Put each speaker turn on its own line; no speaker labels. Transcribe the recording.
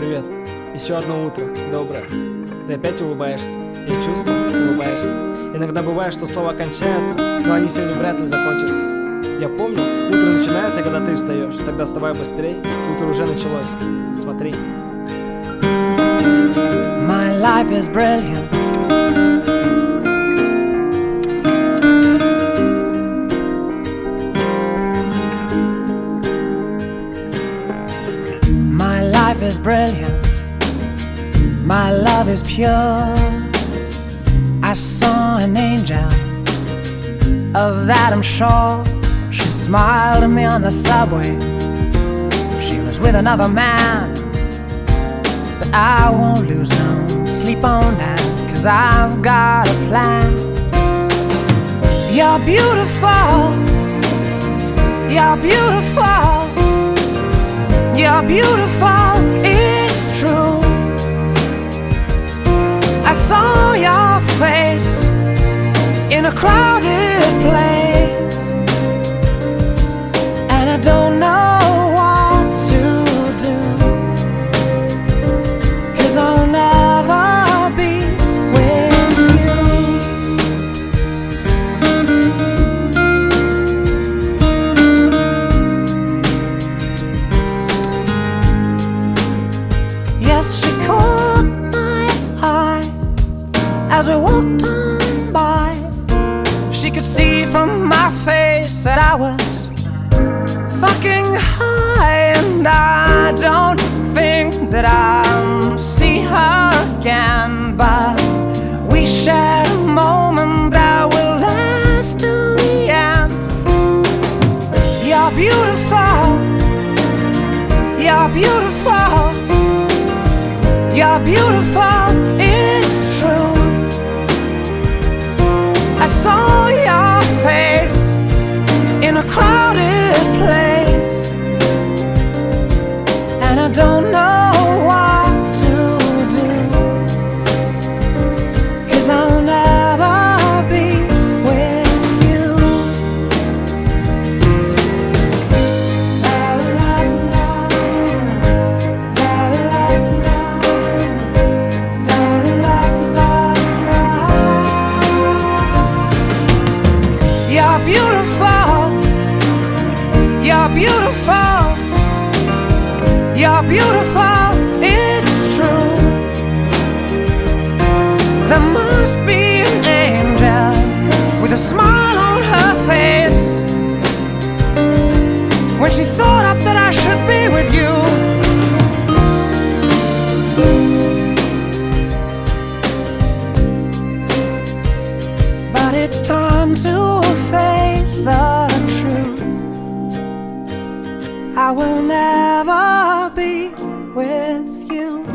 Привет. Еще одно утро. Доброе. Ты опять улыбаешься. Я чувствую, улыбаешься. Иногда бывает, что слова кончаются, но они сегодня вряд ли закончатся. Я помню, утро начинается, когда ты встаешь. Тогда вставай быстрей, утро уже началось. Смотри.
My life is brilliant. My life is brilliant. My love is pure. I saw an angel, of that I'm sure. She smiled at me on the subway. She was with another man, but I won't lose no sleep on that, 'cause I've got a plan. You're beautiful. You're beautiful. You're beautiful, it's true. I saw your face in a crowded place, and I don't know what to do, 'cause I'll never be with you. Yes, she caught my eye as we walked on by. She could see from my face that I was fucking high, and I don't think that I'll see her again, but we shared a moment that will last till the end. You're beautiful. You're beautiful. You're beautiful, it's true. I saw your face in a crowded place, and I don't know what to do, 'cause I'll never be with you. You're beautiful. You're beautiful. You're beautiful, it's true. There must be an angel with a smile on her face when she thought up that I should be with you. But it's time to face the truth. I will never be with you.